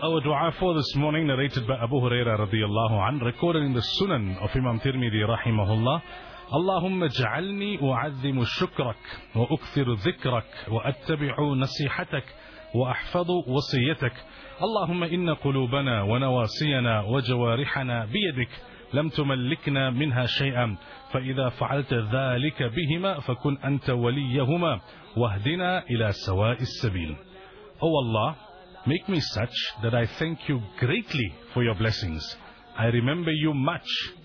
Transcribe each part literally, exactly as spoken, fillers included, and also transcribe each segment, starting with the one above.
Our dua for this morning, narrated by Abu Hurairah radiyallahu an, recorded in the Sunan of Imam Tirmidhi rahimahullah. Allahumma ja'alni u'azzimu shukrak wa ukthiru dhikrak wa attabi'u nasihatak wa ahfadu wasiyatak. Allahumma inna qulubana wa nawasiyana wa jawarihana biyadik lam tumallikna minha shay'an fa idha fa'alta dhalika bihima fakun anta waliyahuma wahdina ila sawa'is sabil. O Allah, make me such that I thank you greatly for your blessings. I remember you much.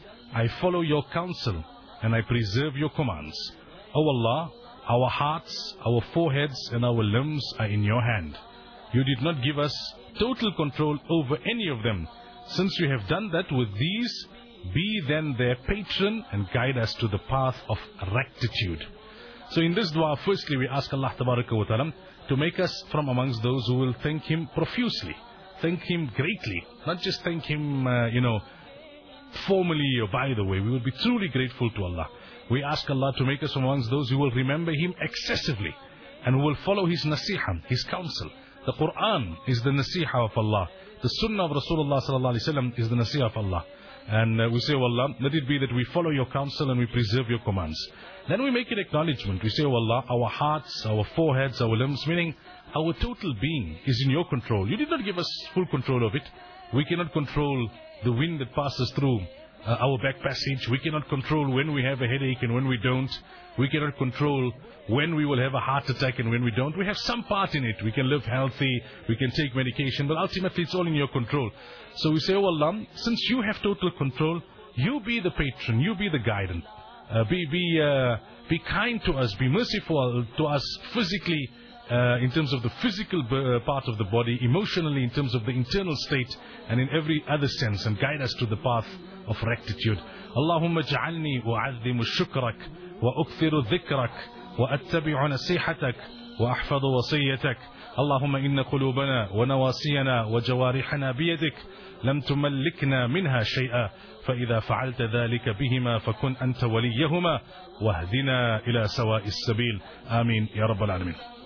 I follow your counsel and I preserve your commands. O Allah, our hearts, our foreheads and our limbs are in your hand. You did not give us total control over any of them. Since you have done that with these, be then their patron and guide us to the path of rectitude. So in this dua, firstly we ask Allah Tabaraka wa Ta'ala to make us from amongst those who will thank Him profusely, thank Him greatly, not just thank Him, uh, you know, formally or by the way. We will be truly grateful to Allah. We ask Allah to make us from amongst those who will remember Him excessively and who will follow His nasiha, His counsel. The Quran is the nasiha of Allah. The Sunnah of Rasulullah sallallahu alaihi wasallam is the nasiha of Allah. And uh, we say, oh Allah, let it be that we follow your counsel and we preserve your commands. Then we make an acknowledgement. We say, oh Allah, our hearts, our foreheads, our limbs, meaning our total being is in your control. You did not give us full control of it. We cannot control the wind that passes through uh, our back passage. We cannot control when we have a headache and when we don't. We cannot control when we will have a heart attack and when we don't. We have some part in it. We can live healthy, we can take medication, but ultimately it's all in your control. So we say, oh Allah, since you have total control, you be the patron, you be the guidance. Uh, be be uh, be kind to us, be merciful to us physically, uh, in terms of the physical uh, part of the body, emotionally in terms of the internal state, and in every other sense, and guide us to the path of rectitude. Allahumma ja'alni u'azzimu shukrak wa ukthiru dhikrak wa attabi'u nasihatak wa ahfadu wasiyatak. Allahumma inna qulubana wa nawasiyana wa jawarihana biyadik lam tumallikna minha shay'a fa idha fa'alta dhalika bihima fakun anta waliyahuma wahdina ila sawa'is sabil. Ameen ya rabbal alamin.